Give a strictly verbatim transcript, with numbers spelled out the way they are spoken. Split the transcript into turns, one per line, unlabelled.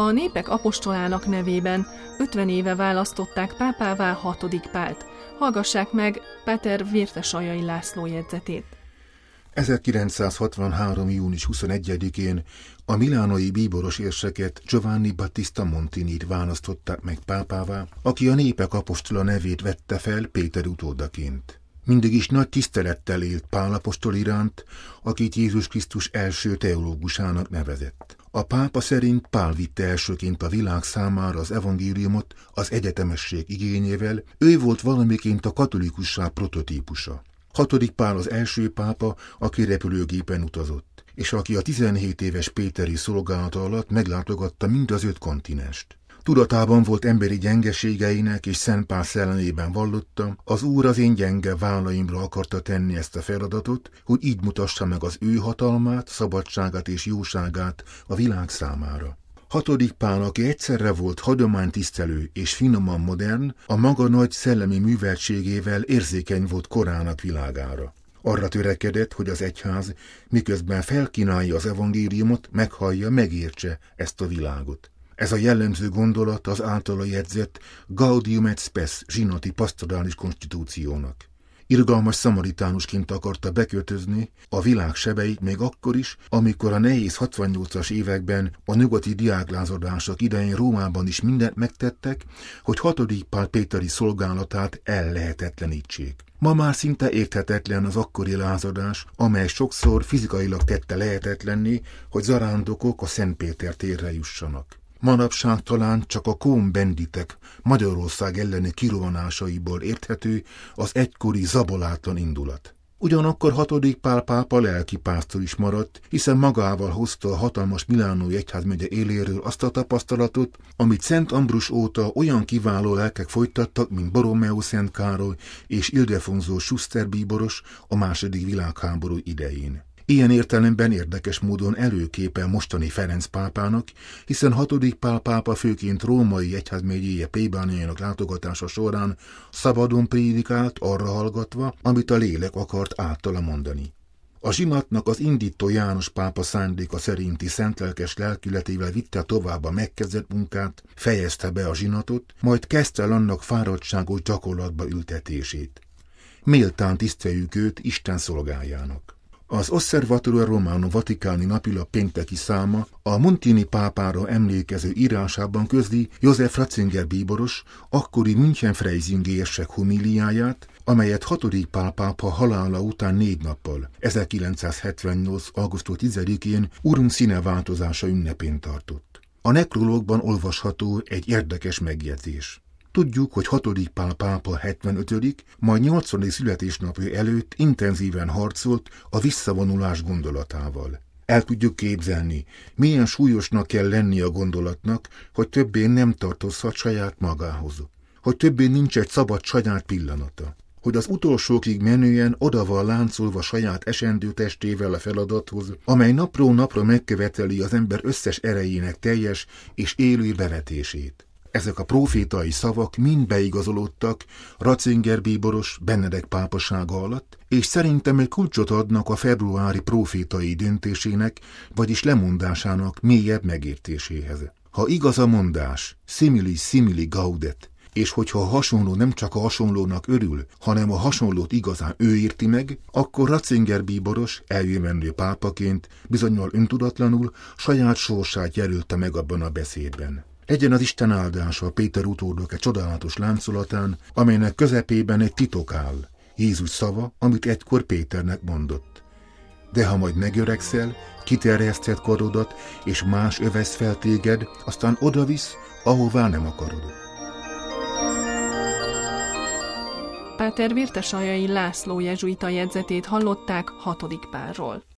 A népek apostolának nevében ötven éve választották pápává hatodik Pált. Hallgassák meg Páter Vértesajai László jegyzetét.
ezerkilencszázhatvanhárom. június huszonegyedikén a milánói bíboros érseket Giovanni Battista Montinit választották meg pápává, aki a népek apostola nevét vette fel Péter utódaként. Mindig is nagy tisztelettel élt Pál apostol iránt, akit Jézus Krisztus első teológusának nevezett. A pápa szerint Pál vitte elsőként a világ számára az evangéliumot az egyetemesség igényével, ő volt valamiként a katolikusság prototípusa. Hatodik Pál az első pápa, aki repülőgépen utazott, és aki a tizenhét éves péteri szolgálata alatt meglátogatta mind az öt kontinenst. Tudatában volt emberi gyengeségeinek, és Szent Pál szellemében vallotta, az Úr az én gyenge vállaimra akarta tenni ezt a feladatot, hogy így mutassa meg az ő hatalmát, szabadságát és jóságát a világ számára. Hatodik Pál, aki egyszerre volt hagyománytisztelő és finoman modern, a maga nagy szellemi műveltségével érzékeny volt korának világára. Arra törekedett, hogy az egyház, miközben felkínálja az evangéliumot, meghallja, megértse ezt a világot. Ez a jellemző gondolat az általa jegyzett Gaudium et Spes zsinati pastorális konstitúciónak. Irgalmas szamaritánusként akarta beköltözni a világ sebeit még akkor is, amikor a nehéz hatvannyolcas években a nyugati diáklázadások idején Rómában is mindent megtettek, hogy hatodik Pál péteri szolgálatát ellehetetlenítsék. Ma már szinte érthetetlen az akkori lázadás, amely sokszor fizikailag tette lehetetlenné, hogy zarándokok a Szent Péter térre jussanak. Manapság talán csak a Cohn-benditek Magyarország elleni kirovanásaiból érthető az egykori zabolátlan indulat. Ugyanakkor hatodik Pál pápa lelkipásztor is maradt, hiszen magával hozta a hatalmas milánói egyházmegye éléről azt a tapasztalatot, amit Szent Ambrus óta olyan kiváló lelkek folytattak, mint Borromeo Szent Károly és Ildefonso Schuster bíboros a második világháború idején. Ilyen értelemben érdekes módon előképe mostani Ferenc pápának, hiszen hatodik Pál pápa főként római egyházmegyéje plébániájának látogatása során szabadon prédikált, arra hallgatva, amit a lélek akart általa mondani. A zsinatnak az indító János pápa szándéka szerinti szentlelkes lelkületével vitte tovább a megkezdett munkát, fejezte be a zsinatot, majd kezdte el annak fáradtságos gyakorlatba ültetését. Méltán tiszteljük őt Isten szolgájának. Az Osservatore Romano vatikáni napilap pénteki száma a Montini pápára emlékező írásában közli József Ratzinger bíboros, akkori München-Freising érsek homíliáját, amelyet hatodik Pál pápa halála után négy nappal, ezerkilencszázhetvennyolc. augusztus tizedikén Urunk színe változása ünnepén tartott. A nekrológban olvasható egy érdekes megjegyzés. Tudjuk, hogy hatodik Pál pápa hetvenötödik majd nyolcvadik születésnapja előtt intenzíven harcolt a visszavonulás gondolatával. El tudjuk képzelni, milyen súlyosnak kell lenni a gondolatnak, hogy többé nem tartozhat saját magához, hogy többé nincs egy szabad saját pillanata, hogy az utolsókig menően oda van láncolva saját esendő testével a feladathoz, amely napról napra megköveteli az ember összes erejének teljes és élő bevetését. Ezek a profétai szavak mind beigazolódtak Ratzinger bíboros Benedek pápasága alatt, és szerintem egy kulcsot adnak a februári profétai döntésének, vagyis lemondásának mélyebb megértéséhez. Ha igaz a mondás, simili simili gaudet, és hogyha a hasonló nem csak a hasonlónak örül, hanem a hasonlót igazán ő érti meg, akkor Ratzinger bíboros eljövendő pápaként bizonnyal öntudatlanul saját sorsát jelölte meg abban a beszédben. Legyen az Isten áldása a Péter utódok egy csodálatos láncolatán, amelynek közepében egy titok áll, Jézus szava, amit egykor Péternek mondott. De ha majd megöregszel, kiterjeszted karodat, és más övesz fel téged, aztán odavisz, ahová nem akarod.
Páter Vértesajai László jezsuita jegyzetét hallották hatodik Pálról.